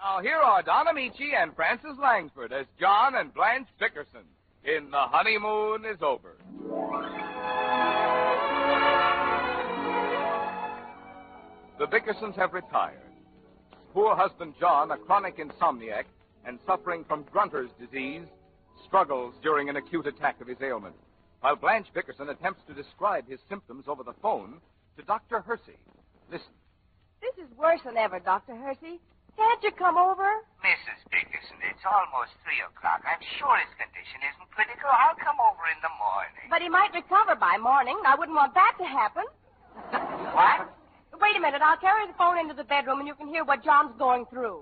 Now, here are Don Amici and Francis Langford as John and Blanche Dickerson in The Honeymoon is Over. The Dickersons have retired. Poor husband John, a chronic insomniac and suffering from Grunter's disease, struggles during an acute attack of his ailment, while Blanche Dickerson attempts to describe his symptoms over the phone to Dr. Hersey. Listen. This is worse than ever, Dr. Hersey. Can't you come over? Mrs. Dickerson, it's almost 3 o'clock. I'm sure his condition isn't critical. I'll come over in the morning. But he might recover by morning, and I wouldn't want that to happen. What? Wait a minute. I'll carry the phone into the bedroom, and you can hear what John's going through.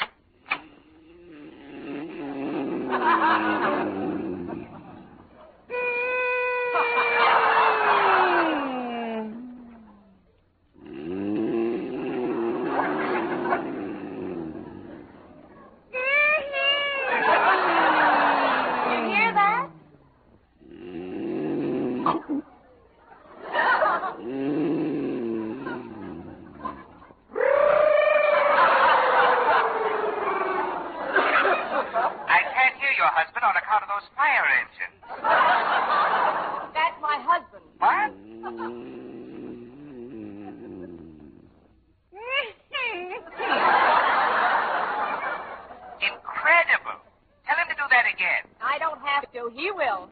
That's my husband. What? Incredible. Tell him to do that again. I don't have to. He will.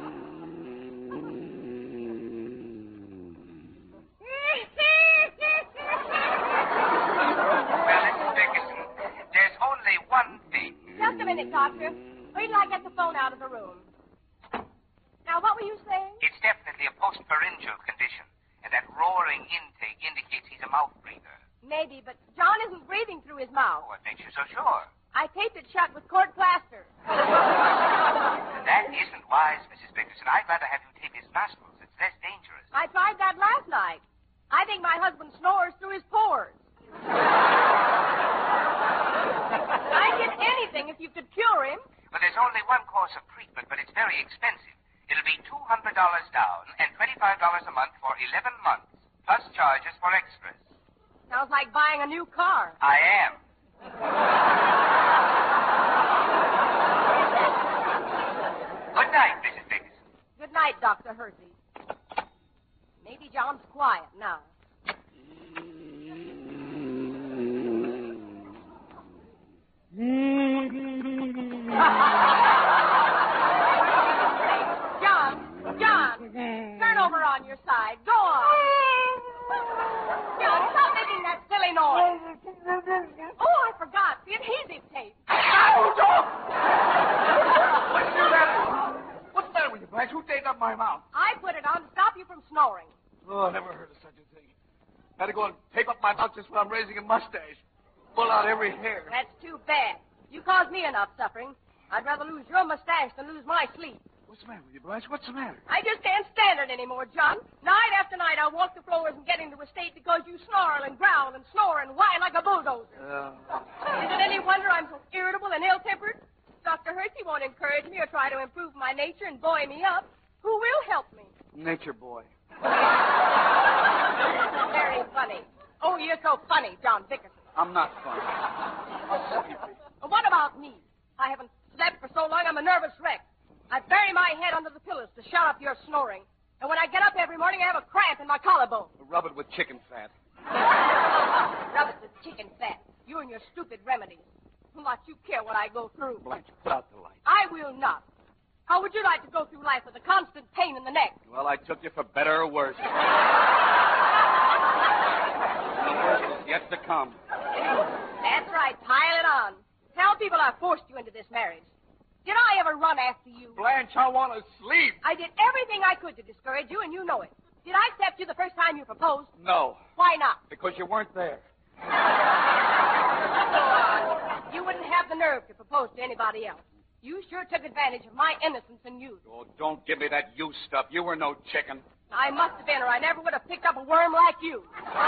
Well, Mrs. Dickerson, there's only one thing. Just a minute, Doctor. Wait till I get the phone out of the room. Now, what were you saying? It's definitely a post-pharyngeal condition, and that roaring intake indicates he's a mouth breather. Maybe, but John isn't breathing through his mouth. What makes you so sure? I taped it shut with court plaster. That isn't wise, Mrs. Dickerson. I'd rather have you tape his nostrils. It's less dangerous. I tried that last night. I think my husband snores through his pores. I'd give anything if you could cure him. But there's only one course of treatment, but it's very expensive. It'll be $200 down and $25 a month for 11 months, plus charges for extras. Sounds like buying a new car. I am. Good night, Mrs. Dickerson. Good night, Dr. Hersey. Maybe John's quiet now. John, turn over on your side. Go on. John, stop making that silly noise. Oh, I forgot. The adhesive tape. What's the matter with you, Blanche? Who taped up my mouth? I put it on to stop you from snoring. Oh, I never heard of such a thing. Had to go and tape up my mouth just when I'm raising a mustache. Pull out every hair. That's too bad. You caused me enough suffering. I'd rather lose your mustache than lose my sleep. What's the matter with you, Blanche? What's the matter? I just can't stand it anymore, John. Night after night, I walk the floors and get into a state because you snarl and growl and snore and whine like a bulldozer. Is it any wonder I'm so irritable and ill-tempered? Dr. Hersey won't encourage me or try to improve my nature and buoy me up. Who will help me? Nature boy. Very funny. Oh, you're so funny, John Dickerson. I'm not funny. I'm sleepy. What about me? I haven't slept for so long, I'm a nervous wreck. I bury my head under the pillows to shut up your snoring. And when I get up every morning, I have a cramp in my collarbone. Rub it with chicken fat. Rub it with chicken fat. You and your stupid remedies. Will not you care what I go through? Blanche, put out the light. I will not. How would you like to go through life with a constant pain in the neck? Well, I took you for better or worse. The worst is yet to come. That's right. Pile it on. Tell people I forced you into this marriage. Did I ever run after you? Blanche, I want to sleep. I did everything I could to discourage you, and you know it. Did I accept you the first time you proposed? No. Why not? Because you weren't there. You wouldn't have the nerve to propose to anybody else. You sure took advantage of my innocence and youth. Oh, don't give me that you stuff. You were no chicken. I must have been, or I never would have picked up a worm like you.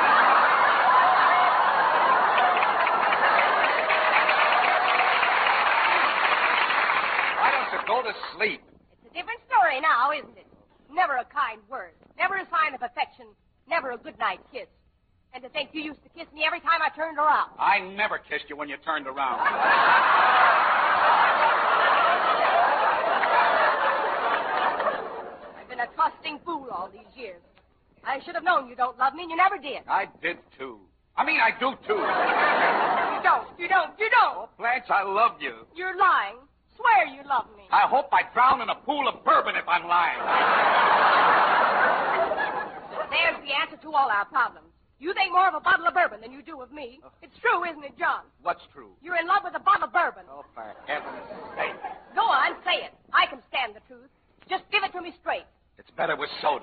Why don't you go to sleep? It's a different story now, isn't it? Never a kind word. Never a sign of affection. Never a good night kiss. And to think you used to kiss me every time I turned around. I never kissed you when you turned around. I've been a trusting fool all these years. I should have known you don't love me, and you never did. I did, too. I do, too. You don't. Oh, Blanche, I love you. You're lying. Swear you love me. I hope I drown in a pool of bourbon if I'm lying. There's the answer to all our problems. You think more of a bottle of bourbon than you do of me. It's true, isn't it, John? What's true? You're in love with a bottle of bourbon. Oh, for heaven's sake. Go on, say it. I can stand the truth. Just give it to me straight. It's better with soda.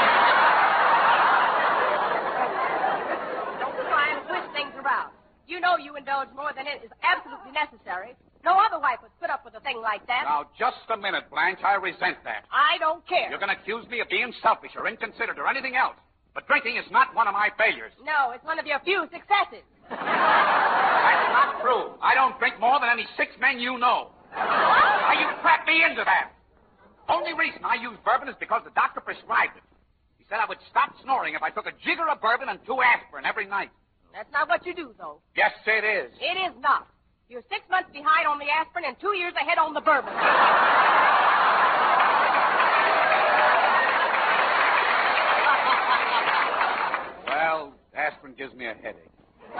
Don't try and twist things around. You know you indulge more than is absolutely necessary. No other wife would put up with a thing like that. Now, just a minute, Blanche. I resent that. I don't care. You're going to accuse me of being selfish or inconsiderate or anything else. But drinking is not one of my failures. No, it's one of your few successes. That's not true. I don't drink more than any 6 men you know. Now, you trapped me into that. Only reason I use bourbon is because the doctor prescribed it. He said I would stop snoring if I took a jigger of bourbon and 2 aspirin every night. That's not what you do, though. Yes, it is. It is not. You're 6 months behind on the aspirin and 2 years ahead on the bourbon. Well, aspirin gives me a headache.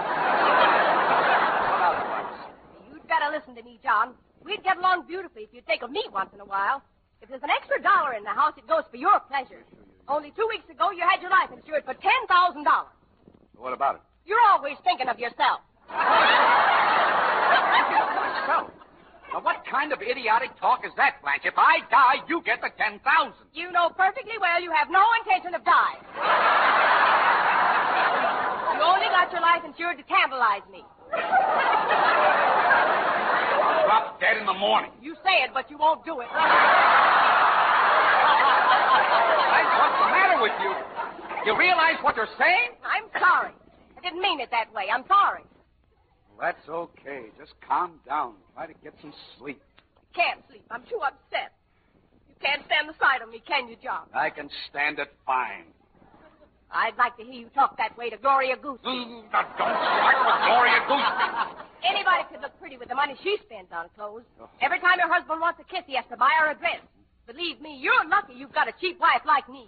You'd better listen to me, John. We'd get along beautifully if you'd think of me once in a while. If there's an extra $1 in the house, it goes for your pleasure. Only 2 weeks ago, you had your life insured for $10,000. What about it? You're always thinking of yourself. Myself? Now, what kind of idiotic talk is that, Blanche? If I die, you get the $10,000. You know perfectly well you have no intention of dying. You only got your life insured to tantalize me. I'll drop dead in the morning. You say it, but you won't do it. Blanche, what's the matter with you? You realize what you're saying? I'm sorry. I didn't mean it that way. I'm sorry. Well, that's okay. Just calm down. Try to get some sleep. Can't sleep. I'm too upset. You can't stand the sight of me, can you, John? I can stand it fine. I'd like to hear you talk that way to Gloria Gooseby. Now, don't start with Gloria Gooseby. Anybody could look pretty with the money she spends on clothes. Every time her husband wants a kiss, he has to buy her a dress. Believe me, you're lucky you've got a cheap wife like me.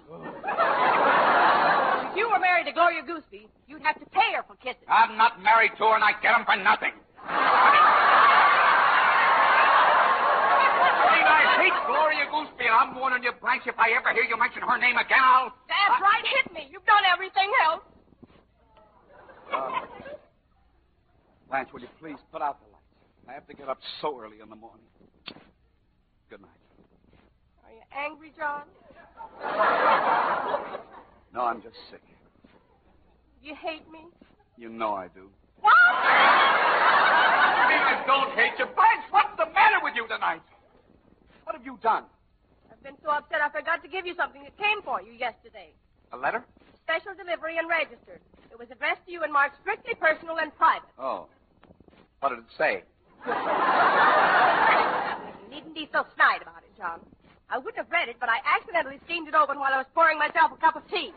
If you were married to Gloria Gooseby, you'd have to pay her for kisses. I'm not married to her, and I get them for nothing. I hate Gloria Gooseby, and I'm warning you, Blanche, if I ever hear you mention her name again, I'll... That's right, hit me. You've done everything else. Blanche, will you please put out the lights? I have to get up so early in the morning. Good night. Are you angry, John? No, I'm just sick. You hate me? You know I do. What? I don't hate you. Blanche, what's the matter with you tonight? What have you done? I've been so upset I forgot to give you something that came for you yesterday. A letter? Special delivery and registered. It was addressed to you and marked strictly personal and private. Oh. What did it say? You needn't be so snide about it, John. I wouldn't have read it, but I accidentally steamed it open while I was pouring myself a cup of tea.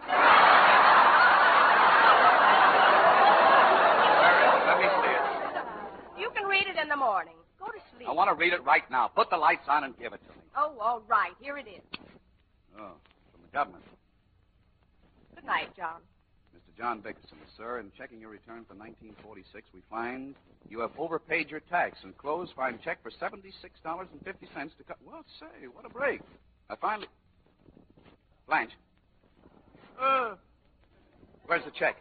Let me see it. You can read it in the morning. Go to sleep. I want to read it right now. Put the lights on and give it to me. Oh, all right. Here it is. Oh, from the government. Good night, John. Mr. John Bickerson, sir, in checking your return for 1946, we find you have overpaid your tax. Enclosed, find check for $76.50 to cut. Well, say, what a break. I finally... Blanche. Where's the check?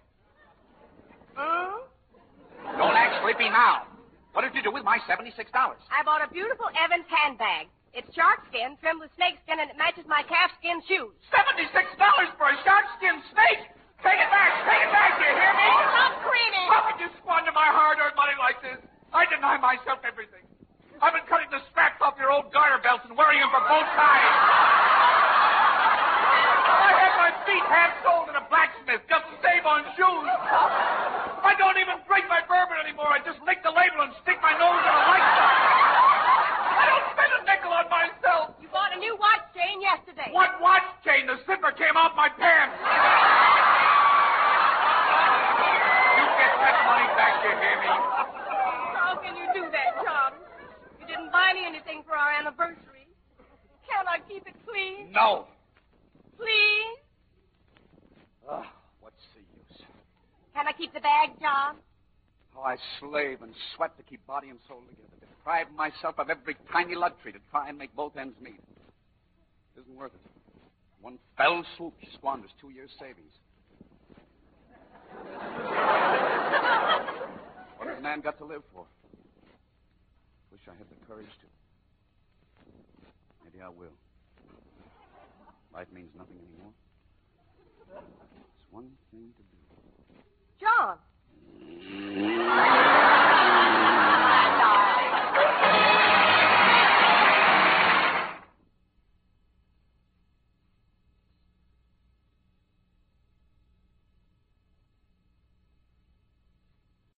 Don't act sleepy now. What did you do with my $76? I bought a beautiful Evans handbag. It's shark skin, trimmed with snake skin, and it matches my calfskin shoes. $76 for a shark-skin snake? Take it back! Take it back! Do you hear me? Oh, stop screaming! How could you squander my hard-earned money like this? I deny myself everything. I've been cutting the straps off your old garter belts and wearing them for both sides. I had my feet half sold at a blacksmith just to save on shoes. I don't even drink my bourbon anymore. I just lick the label and stick my nose in a light socket. I don't spend a nickel on myself. You bought a new watch chain yesterday. What watch chain? The zipper came off my pants. How can you do that, John? You didn't buy me anything for our anniversary. Can I keep it clean? No. Please? What's the use? Can I keep the bag, John? Oh, I slave and sweat to keep body and soul together. Deprive myself of every tiny luxury to try and make both ends meet. It isn't worth it. One fell swoop squanders 2 years' savings. What has man got to live for? Wish I had the courage to. Maybe I will. Life means nothing anymore. It's one thing to do. John.